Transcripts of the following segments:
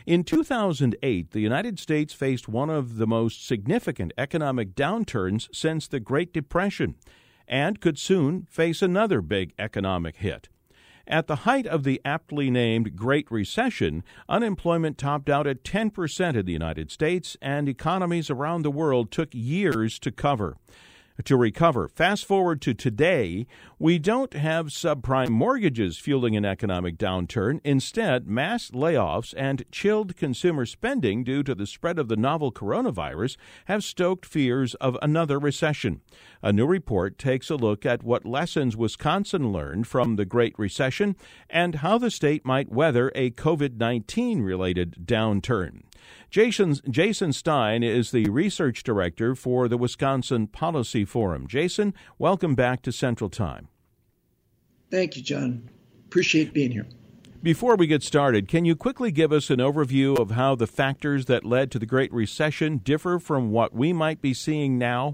In 2008, the United States faced one of the most significant economic downturns since the Great Depression and could soon face another big economic hit. At the height of the aptly named Great Recession, unemployment topped out at 10% in the United States, and economies around the world took years to recover. Fast forward to today, we don't have subprime mortgages fueling an economic downturn. Instead, mass layoffs and chilled consumer spending due to the spread of the novel coronavirus have stoked fears of another recession. A new report takes a look at what lessons Wisconsin learned from the Great Recession and how the state might weather a COVID-19 related downturn. Jason Stein is the research director for the Wisconsin Policy Forum. Jason, welcome back to Central Time. Thank you, John. Appreciate being here. Before we get started, can you quickly give us an overview of how the factors that led to the Great Recession differ from what we might be seeing now?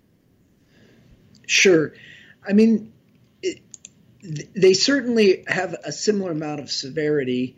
Sure. I mean, they certainly have a similar amount of severity.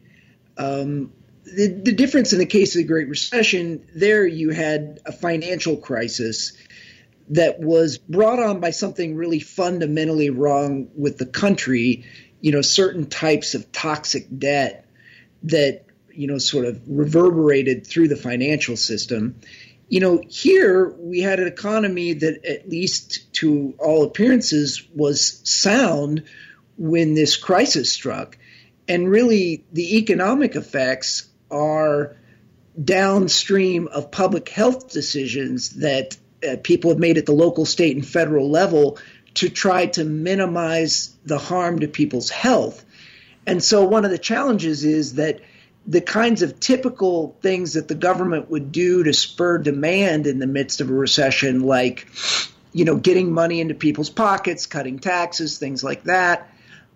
The difference in the case of the Great Recession, there you had a financial crisis that was brought on by something really fundamentally wrong with the country, certain types of toxic debt that, sort of reverberated through the financial system. Here we had an economy that, at least to all appearances, was sound when this crisis struck. And really, the economic effects are downstream of public health decisions that people have made at the local, state, and federal level to try to minimize the harm to people's health. And so one of the challenges is that the kinds of typical things that the government would do to spur demand in the midst of a recession, like, getting money into people's pockets, cutting taxes, things like that,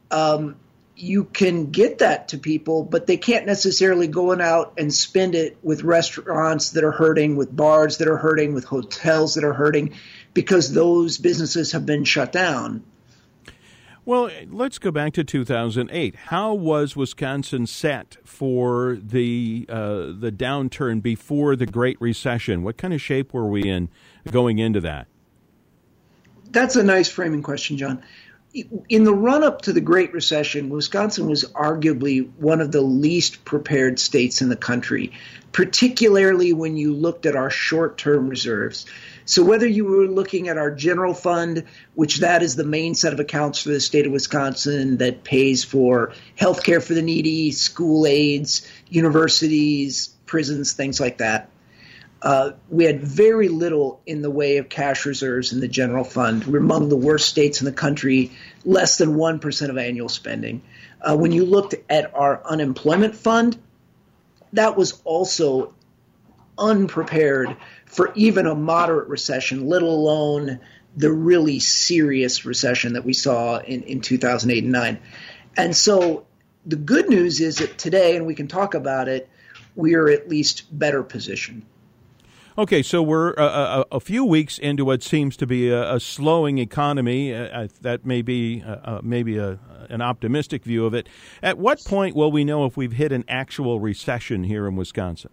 you can get that to people, but they can't necessarily go out and spend it with restaurants that are hurting, with bars that are hurting, with hotels that are hurting, because those businesses have been shut down. Well, let's go back to 2008. How was Wisconsin set for the downturn before the Great Recession? What kind of shape were we in going into that? That's a nice framing question, John. In the run-up to the Great Recession, Wisconsin was arguably one of the least prepared states in the country, particularly when you looked at our short-term reserves. So whether you were looking at our general fund, which that is the main set of accounts for the state of Wisconsin that pays for health care for the needy, school aids, universities, prisons, things like that. We had very little in the way of cash reserves in the general fund. We're among the worst states in the country, less than 1% of annual spending. When you looked at our unemployment fund, that was also unprepared for even a moderate recession, let alone the really serious recession that we saw in 2008 and 9. And so the good news is that today, and we can talk about it, we are at least better positioned. Okay, so we're a few weeks into what seems to be a slowing economy. That may be an optimistic view of it. At what point will we know if we've hit an actual recession here in Wisconsin?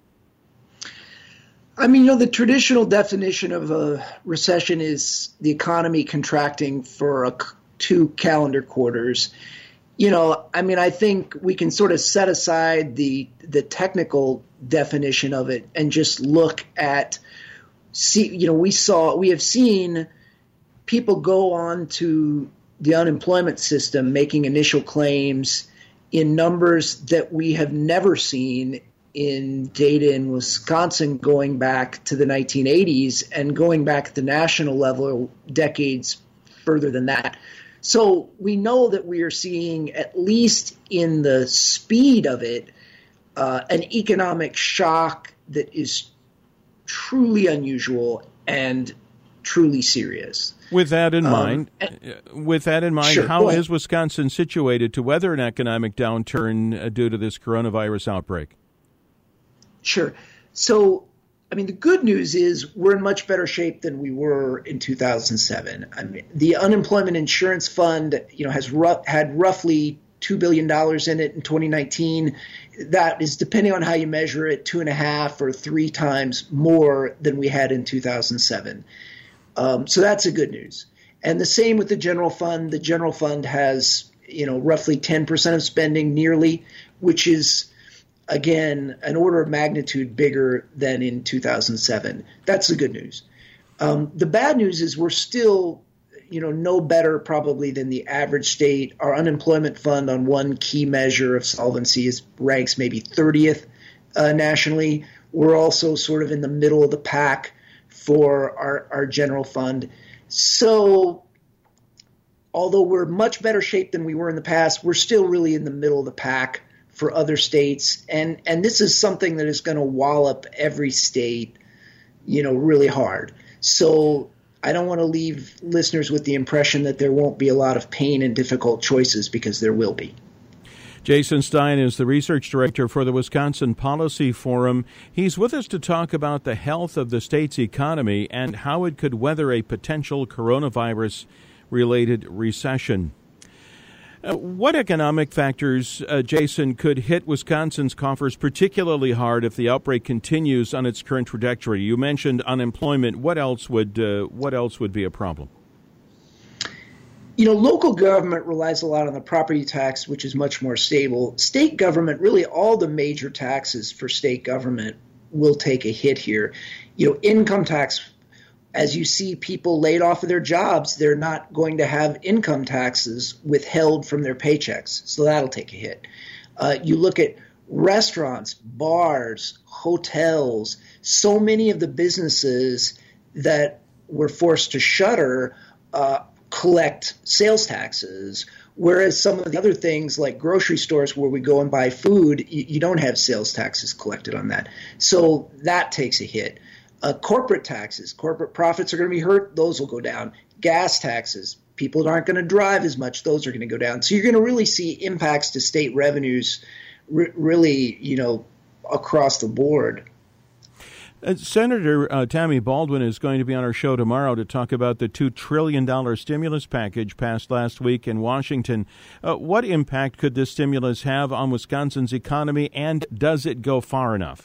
I mean, the traditional definition of a recession is the economy contracting for 2 calendar quarters. I think we can sort of set aside the technical definition of it and just look at, we have seen people go on to the unemployment system making initial claims in numbers that we have never seen in data in Wisconsin going back to the 1980s and going back at the national level decades further than that. So we know that we are seeing, at least in the speed of it, an economic shock that is truly unusual and truly serious. With that in mind, sure, how is Wisconsin situated to weather an economic downturn due to this coronavirus outbreak? Sure. So, the good news is we're in much better shape than we were in 2007. The Unemployment Insurance Fund, has had roughly $2 billion in it in 2019. That is, depending on how you measure it, 2.5 or 3 times more than we had in 2007. So that's the good news. And the same with the general fund. The general fund has, roughly 10% of spending nearly, which is, again, an order of magnitude bigger than in 2007. That's the good news. The bad news is we're still, no better probably than the average state. Our unemployment fund on one key measure of solvency ranks maybe 30th nationally. We're also sort of in the middle of the pack for our general fund. So although we're much better shape than we were in the past, we're still really in the middle of the pack for other states. And this is something that is going to wallop every state, really hard. So I don't want to leave listeners with the impression that there won't be a lot of pain and difficult choices, because there will be. Jason Stein is the research director for the Wisconsin Policy Forum. He's with us to talk about the health of the state's economy and how it could weather a potential coronavirus-related recession. What economic factors, Jason, could hit Wisconsin's coffers particularly hard if the outbreak continues on its current trajectory? You mentioned unemployment. What else would be a problem? Local government relies a lot on the property tax, which is much more stable. State government, really all the major taxes for state government will take a hit here. Income tax, as you see people laid off of their jobs, they're not going to have income taxes withheld from their paychecks. So that'll take a hit. You look at restaurants, bars, hotels, so many of the businesses that were forced to shutter collect sales taxes, whereas some of the other things like grocery stores where we go and buy food, you don't have sales taxes collected on that. So that takes a hit. Corporate taxes, corporate profits are going to be hurt. Those will go down. Gas taxes, people aren't going to drive as much. Those are going to go down. So you're going to really see impacts to state revenues really, across the board. Senator Tammy Baldwin is going to be on our show tomorrow to talk about the $2 trillion stimulus package passed last week in Washington. What impact could this stimulus have on Wisconsin's economy, and does it go far enough?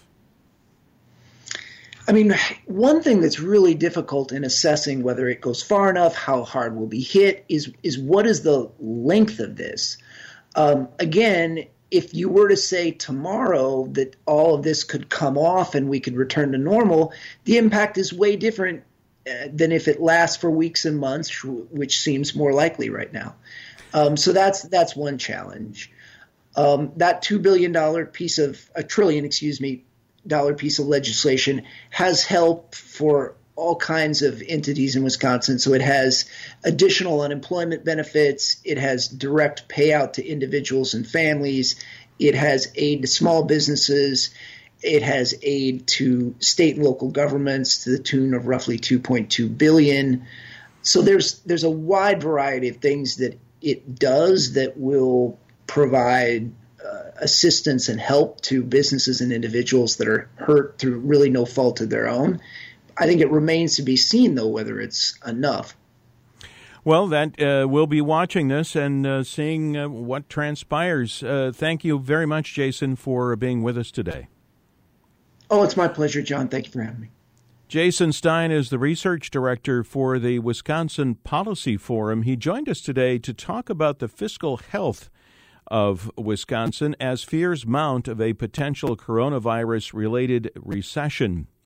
I mean, one thing that's really difficult in assessing whether it goes far enough, how hard we'll be hit, is what is the length of this? Again, if you were to say tomorrow that all of this could come off and we could return to normal, the impact is way different than if it lasts for weeks and months, which seems more likely right now. So that's one challenge. That $2 billion piece of $1 trillion, dollar piece of legislation has help for all kinds of entities in Wisconsin. So it has additional unemployment benefits. It has direct payout to individuals and families. It has aid to small businesses. It has aid to state and local governments to the tune of roughly $2.2 billion. So there's a wide variety of things that it does that will provide assistance and help to businesses and individuals that are hurt through really no fault of their own. I think it remains to be seen, though, whether it's enough. Well, we'll be watching this and seeing what transpires. Thank you very much, Jason, for being with us today. Oh, it's my pleasure, John. Thank you for having me. Jason Stein is the research director for the Wisconsin Policy Forum. He joined us today to talk about the fiscal health of Wisconsin as fears mount of a potential coronavirus-related recession.